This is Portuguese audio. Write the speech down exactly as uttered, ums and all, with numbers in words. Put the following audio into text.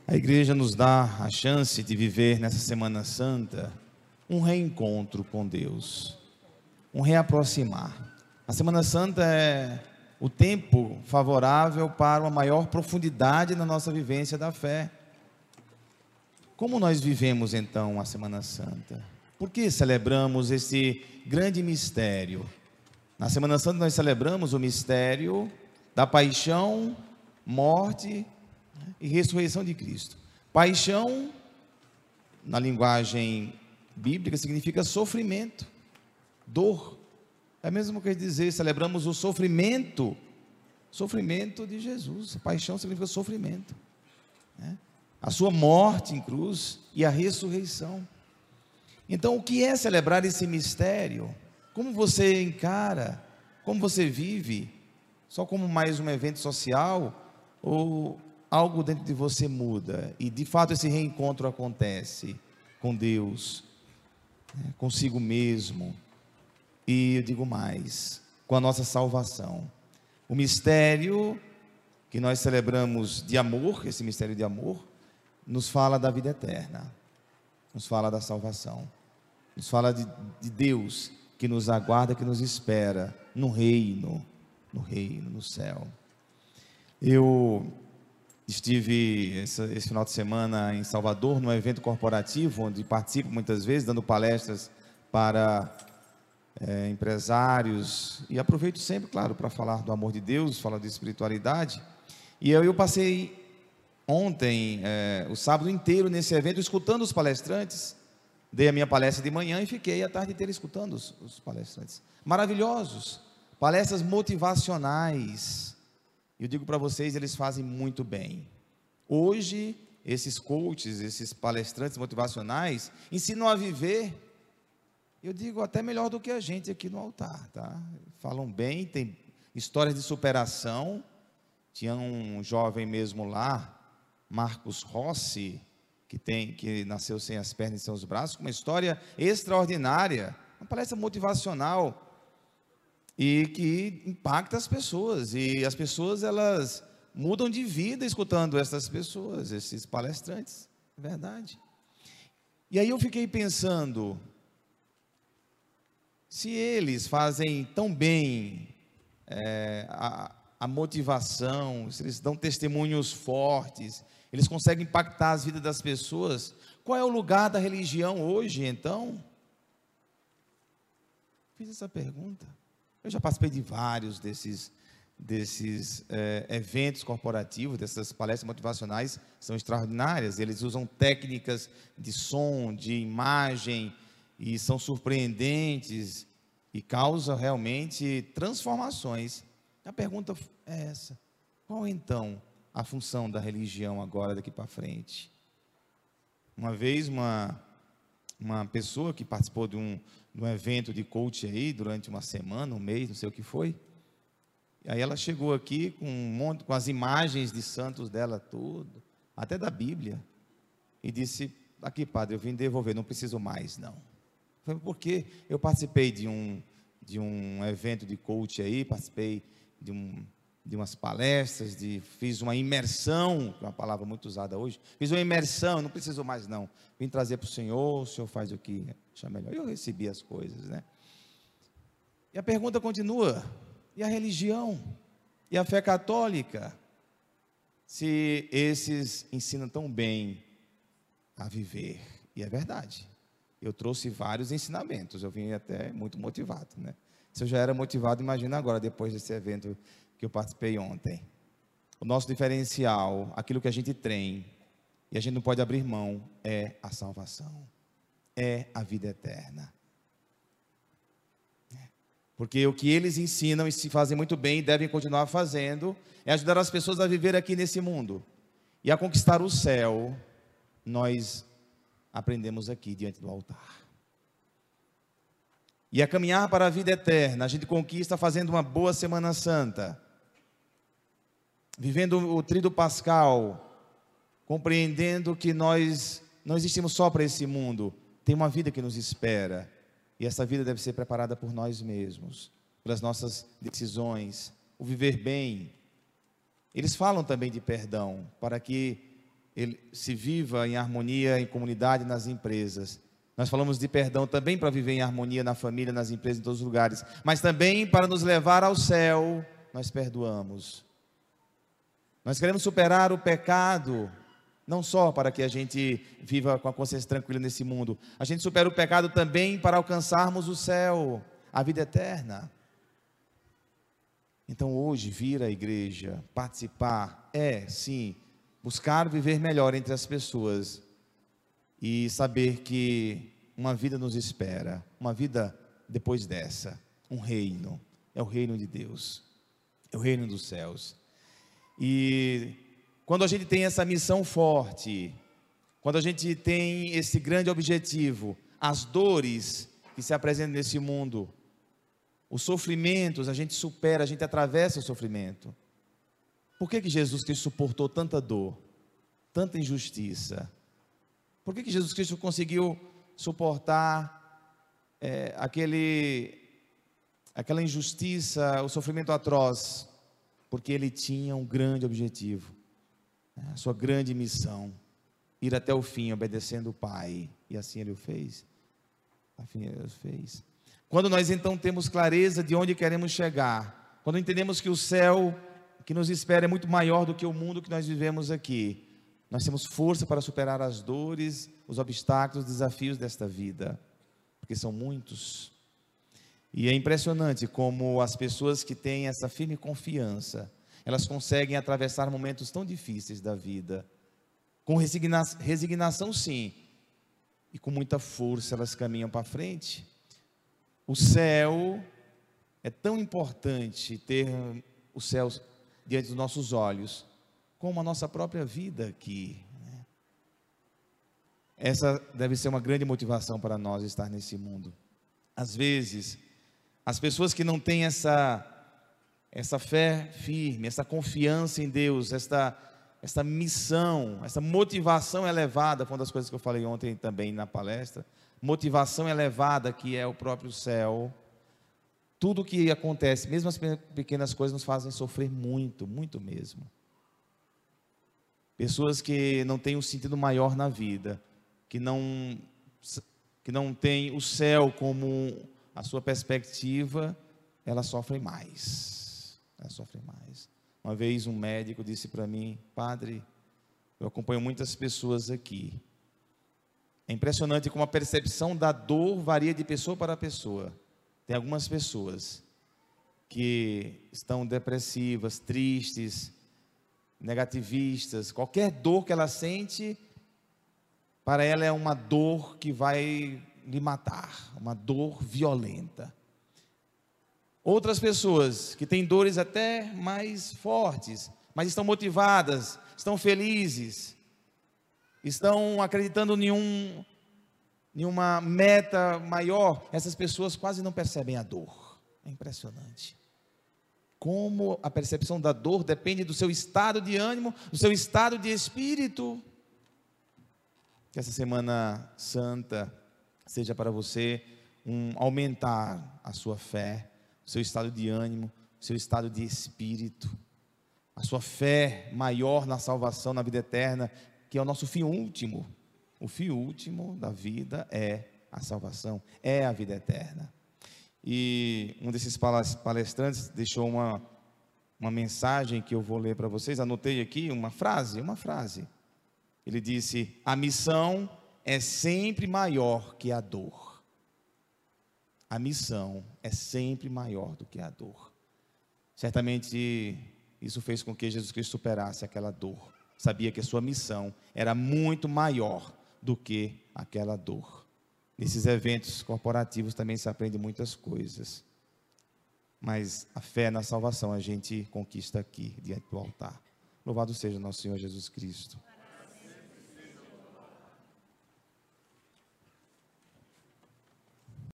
A igreja nos dá a chance de viver nessa Semana Santa um reencontro com Deus, um reaproximar. A Semana Santa é o tempo favorável para uma maior profundidade na nossa vivência da fé. Como nós vivemos então a Semana Santa? Por que celebramos esse grande mistério? Na Semana Santa nós celebramos o mistério da paixão, morte e ressurreição de Cristo. Paixão, na linguagem bíblica, significa sofrimento, dor. É mesmo que dizer, celebramos o sofrimento, sofrimento de Jesus. Paixão significa sofrimento, né? A sua morte em cruz e a ressurreição. Então, o que é celebrar esse mistério? Como você encara? Como você vive? Só como mais um evento social? Ou algo dentro de você muda? E de fato esse reencontro acontece com Deus, né, consigo mesmo. E eu digo mais, com a nossa salvação. O mistério que nós celebramos de amor, esse mistério de amor, nos fala da vida eterna, nos fala da salvação, nos fala de, de Deus que nos aguarda, que nos espera no reino, no reino, no céu. Eu estive esse, esse final de semana em Salvador, num evento corporativo, onde participo muitas vezes, dando palestras para é, empresários, e aproveito sempre, claro, para falar do amor de Deus, falar de espiritualidade. E eu, eu passei ontem, é, o sábado inteiro nesse evento, escutando os palestrantes. Dei a minha palestra de manhã e fiquei a tarde inteira escutando os, os palestrantes. Maravilhosos, palestras motivacionais. Eu digo para vocês, eles fazem muito bem. Hoje, esses coaches, esses palestrantes motivacionais, ensinam a viver, eu digo até melhor do que a gente aqui no altar, tá? Falam bem, tem histórias de superação. Tinha um jovem mesmo lá, Marcos Rossi, que, tem, que nasceu sem as pernas e sem os braços, com uma história extraordinária, uma palestra motivacional, e que impacta as pessoas, e as pessoas, elas mudam de vida escutando essas pessoas, esses palestrantes, é verdade. E aí eu fiquei pensando, se eles fazem tão bem é, a, a motivação, se eles dão testemunhos fortes, eles conseguem impactar as vidas das pessoas, qual é o lugar da religião hoje, então? Fiz essa pergunta. Eu já participei de vários desses, desses é, eventos corporativos, dessas palestras motivacionais, são extraordinárias. Eles usam técnicas de som, de imagem, e são surpreendentes, e causam realmente transformações. A pergunta é essa: qual então a função da religião agora, daqui para frente? Uma vez, uma, uma pessoa que participou de um, de um evento de coach aí, durante uma semana, um mês, não sei o que foi, e aí ela chegou aqui com um monte, com as imagens de santos dela, tudo, até da Bíblia, e disse: aqui, padre, eu vim devolver, não preciso mais, não. Foi porque eu participei de um, de um evento de coach aí, participei de um... de umas palestras, de, fiz uma imersão, que é uma palavra muito usada hoje, fiz uma imersão, não preciso mais não, vim trazer para o Senhor, o Senhor faz o que achar melhor. Eu recebi as coisas, né? E a pergunta continua: e a religião? E a fé católica? Se esses ensinam tão bem a viver, e é verdade, eu trouxe vários ensinamentos, eu vim até muito motivado, né? Se eu já era motivado, imagina agora, depois desse evento que eu participei ontem. O nosso diferencial, aquilo que a gente tem, e a gente não pode abrir mão, é a salvação, é a vida eterna. Porque o que eles ensinam e se fazem muito bem, e devem continuar fazendo, é ajudar as pessoas a viver aqui nesse mundo, e a conquistar o céu. Nós aprendemos aqui diante do altar. E a caminhar para a vida eterna, a gente conquista fazendo uma boa Semana Santa, vivendo o tríduo pascal, compreendendo que nós não existimos só para esse mundo, tem uma vida que nos espera, e essa vida deve ser preparada por nós mesmos, pelas nossas decisões, o viver bem. Eles falam também de perdão, para que ele se viva em harmonia, em comunidade, nas empresas. Nós falamos de perdão também para viver em harmonia na família, nas empresas, em todos os lugares. Mas também para nos levar ao céu, nós perdoamos. Nós queremos superar o pecado, não só para que a gente viva com a consciência tranquila nesse mundo. A gente supera o pecado também para alcançarmos o céu, a vida eterna. Então hoje, vir à igreja, participar, é sim, buscar viver melhor entre as pessoas e saber que uma vida nos espera, uma vida depois dessa, um reino, é o reino de Deus, é o reino dos céus. E quando a gente tem essa missão forte, quando a gente tem esse grande objetivo, as dores que se apresentam nesse mundo, os sofrimentos, a gente supera, a gente atravessa o sofrimento. Por que que Jesus Cristo suportou tanta dor, tanta injustiça? Por que que Jesus Cristo conseguiu suportar é, aquele, aquela injustiça, o sofrimento atroz? Porque Ele tinha um grande objetivo, a sua grande missão, ir até o fim, obedecendo o Pai, e assim Ele o fez, assim Ele o fez. Quando nós então temos clareza de onde queremos chegar, quando entendemos que o céu que nos espera é muito maior do que o mundo que nós vivemos aqui, nós temos força para superar as dores, os obstáculos, os desafios desta vida, porque são muitos. E é impressionante como as pessoas que têm essa firme confiança, elas conseguem atravessar momentos tão difíceis da vida, com resigna resignação sim, e com muita força elas caminham para frente. O céu, é tão importante ter o céu diante dos nossos olhos, como a nossa própria vida aqui, né? Essa deve ser uma grande motivação para nós estar nesse mundo. Às vezes, as pessoas que não têm essa, essa fé firme, essa confiança em Deus, essa, essa missão, essa motivação elevada, foi uma das coisas que eu falei ontem também na palestra, motivação elevada que é o próprio céu. Tudo o que acontece, mesmo as pequenas coisas, nos fazem sofrer muito, muito mesmo. Pessoas que não têm um sentido maior na vida, que não, que não têm o céu como a sua perspectiva, elas sofrem mais, elas sofrem mais. Uma vez um médico disse para mim: padre, eu acompanho muitas pessoas aqui, é impressionante como a percepção da dor varia de pessoa para pessoa. Tem algumas pessoas que estão depressivas, tristes, negativistas, qualquer dor que ela sente, para ela é uma dor que vai lhe matar, uma dor violenta. Outras pessoas que têm dores até mais fortes, mas estão motivadas, estão felizes, estão acreditando em, um, em uma meta maior, essas pessoas quase não percebem a dor. É impressionante como a percepção da dor depende do seu estado de ânimo, do seu estado de espírito. Que essa Semana Santa seja para você um aumentar a sua fé, o seu estado de ânimo, o seu estado de espírito, a sua fé maior na salvação, na vida eterna, que é o nosso fim último. O fim último da vida é a salvação, é a vida eterna. E um desses palestrantes deixou uma, uma mensagem que eu vou ler para vocês. Anotei aqui uma frase, uma frase. Ele disse: a missão é sempre maior que a dor. A missão é sempre maior do que a dor. Certamente isso fez com que Jesus Cristo superasse aquela dor. Sabia que a sua missão era muito maior do que aquela dor. Nesses eventos corporativos também se aprende muitas coisas, mas a fé na salvação a gente conquista aqui, diante do altar. Louvado seja nosso Senhor Jesus Cristo.